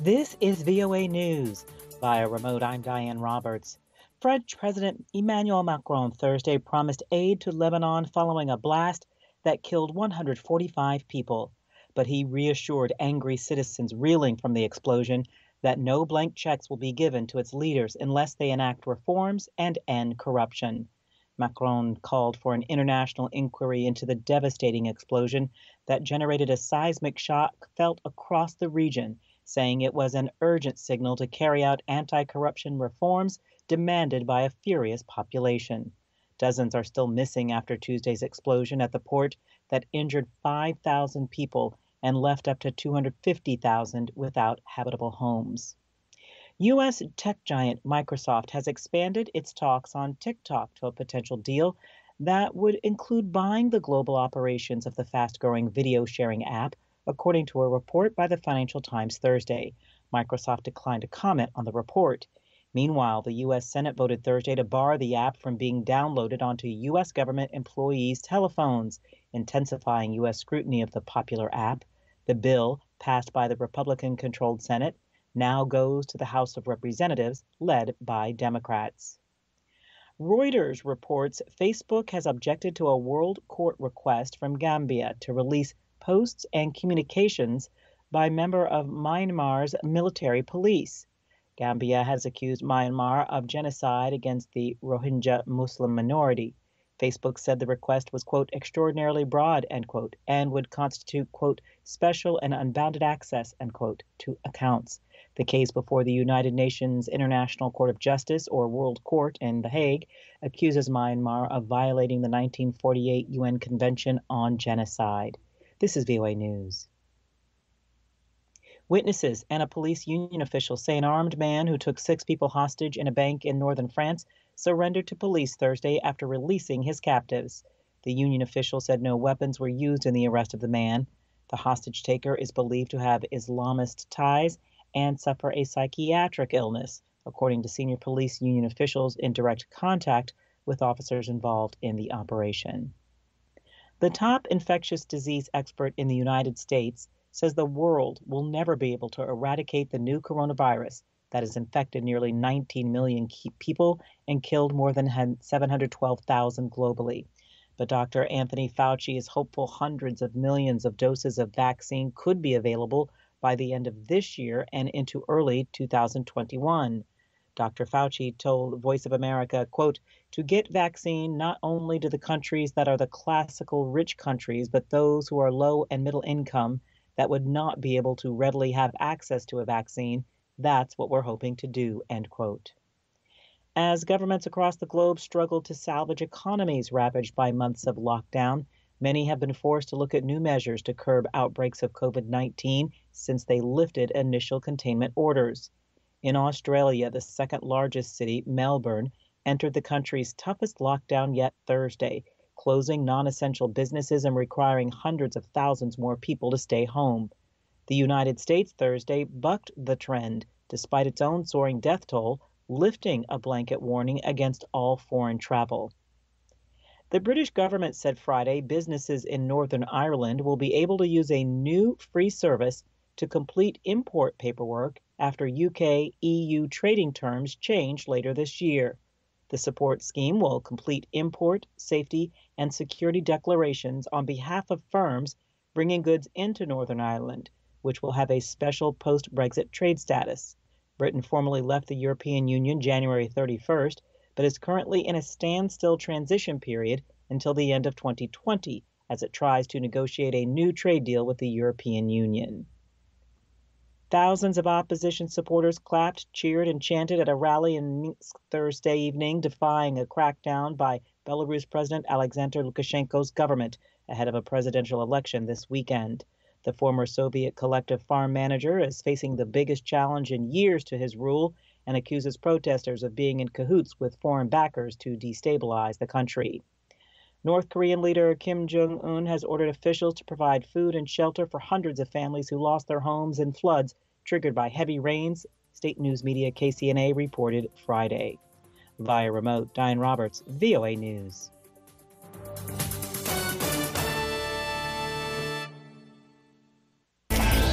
This is VOA News. Via remote, I'm Diane Roberts. French President Emmanuel Macron Thursday promised aid to Lebanon following a blast that killed 145 people. But he reassured angry citizens reeling from the explosion that no blank checks will be given to its leaders unless they enact reforms and end corruption. Macron called for an international inquiry into the devastating explosion that generated a seismic shock felt across the region, saying it was an urgent signal to carry out anti-corruption reforms demanded by a furious population. Dozens are still missing after Tuesday's explosion at the port that injured 5,000 people and left up to 250,000 without habitable homes. U.S. tech giant Microsoft has expanded its talks on TikTok to a potential deal that would include buying the global operations of the fast-growing video sharing app, according to a report by the Financial Times Thursday. Microsoft declined to comment on the report. Meanwhile, the U.S. Senate voted Thursday to bar the app from being downloaded onto U.S. government employees' telephones, intensifying U.S. scrutiny of the popular app. The bill, passed by the Republican-controlled Senate, now goes to the House of Representatives, led by Democrats. Reuters reports Facebook has objected to a world court request from Gambia to release posts and communications by a member of Myanmar's military police. Gambia has accused Myanmar of genocide against the Rohingya Muslim minority. Facebook said the request was, quote, extraordinarily broad, end quote, and would constitute, quote, special and unbounded access, end quote, to accounts. The case before the United Nations International Court of Justice, or World Court, in The Hague, accuses Myanmar of violating the 1948 UN Convention on Genocide. This is VOA News. Witnesses and a police union official say an armed man who took 6 people hostage in a bank in northern France surrendered to police Thursday after releasing his captives. The union official said no weapons were used in the arrest of the man. The hostage taker is believed to have Islamist ties and suffer a psychiatric illness, according to senior police union officials in direct contact with officers involved in the operation. The top infectious disease expert in the United States says the world will never be able to eradicate the new coronavirus that has infected nearly 19 million people and killed more than 712,000 globally. But Dr. Anthony Fauci is hopeful hundreds of millions of doses of vaccine could be available by the end of this year and into early 2021. Dr. Fauci told Voice of America, quote, to get vaccine not only to the countries that are the classical rich countries, but those who are low and middle income that would not be able to readily have access to a vaccine, that's what we're hoping to do, end quote. As governments across the globe struggle to salvage economies ravaged by months of lockdown, many have been forced to look at new measures to curb outbreaks of COVID-19 since they lifted initial containment orders. In Australia, the second largest city, Melbourne, entered the country's toughest lockdown yet Thursday, closing non-essential businesses and requiring hundreds of thousands more people to stay home. The United States Thursday bucked the trend, despite its own soaring death toll, lifting a blanket warning against all foreign travel. The British government said Friday businesses in Northern Ireland will be able to use a new free service to complete import paperwork after UK-EU trading terms change later this year. The support scheme will complete import, safety, and security declarations on behalf of firms bringing goods into Northern Ireland, which will have a special post-Brexit trade status. Britain formally left the European Union January 31st, but is currently in a standstill transition period until the end of 2020 as it tries to negotiate a new trade deal with the European Union. Thousands of opposition supporters clapped, cheered, and chanted at a rally in Minsk Thursday evening, defying a crackdown by Belarus President Alexander Lukashenko's government ahead of a presidential election this weekend. The former Soviet collective farm manager is facing the biggest challenge in years to his rule and accuses protesters of being in cahoots with foreign backers to destabilize the country. North Korean leader Kim Jong-un has ordered officials to provide food and shelter for hundreds of families who lost their homes in floods triggered by heavy rains, state news media KCNA reported Friday. Via remote, Diane Roberts, VOA News.